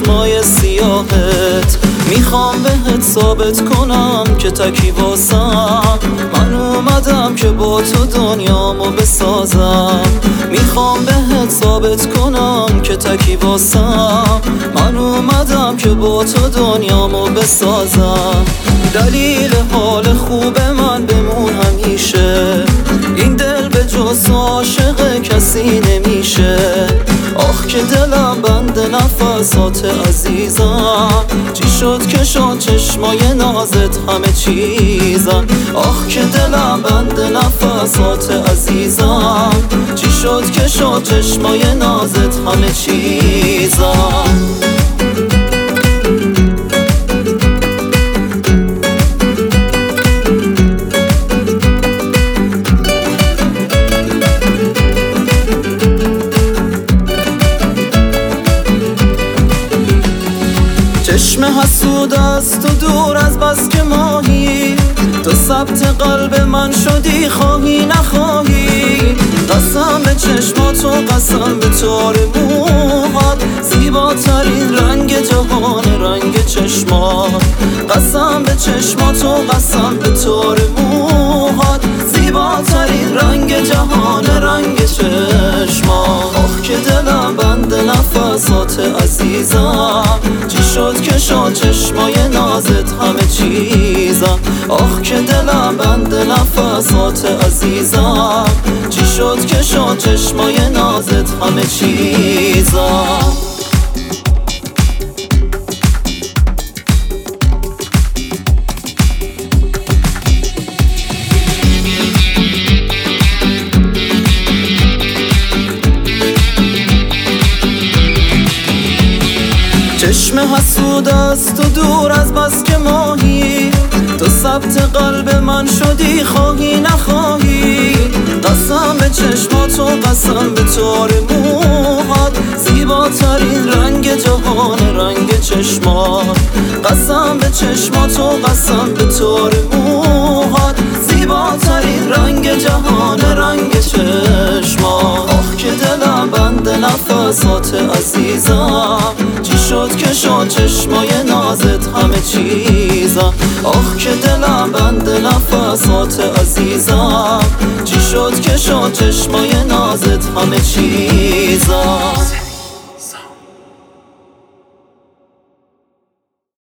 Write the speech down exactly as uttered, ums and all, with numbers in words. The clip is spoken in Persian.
چشمای سیاهت. میخوام بهت ثابت کنم که تکی واسم. من اومدم که با تو دنیامو بسازم. میخوام بهت ثابت کنم که تکی واسم. من اومدم که با تو دنیامو بسازم. دلیل حال خوب من بمون همیشه. این دل به جز عاشق کسی نمیشه. آخ که دلم بند نفسات عزیزم. چی شد که شد چشمای نازت همه چیزم. آخ که دلم بند نفسات عزیزم. چی شد که شد چشمای نازت همه چیزم. چشم حسود است و دور از بس که ماهی. تو ثبت قلب من شدی خواهی نخواهی. قسم به چشمات و قسم به تار موهات. زیباترین رنگ جهان رنگ چشمات. قسم به چشمات و قسم به تار موهات. زیباترین رنگ جهان رنگ چشمات. آخ که دلم بند نفسات عزیزم. چی شد که شد چشمای نازت همه چیزم. آخ که دلم بند نفسات عزیزم. چی شد که شد چشمای نازت همه چیزم. چشم حسود است و دور از بس که ماهی. تو ثبت قلب من شدی خواهی نخواهی. قسم به چشمات و قسم به تار موهات. زیباترین رنگ جهان رنگ چشمات. قسم به چشمات و قسم به تار موهات. زیباترین رنگ جهان رنگ چشمات. آخ که دلم بند نفسات عزیزم. چی شد که شد چشمای نازت همه چیزم. آخ که دلم بند نفسات عزیزم. چی شد که شد چشمای نازت همه چیزم.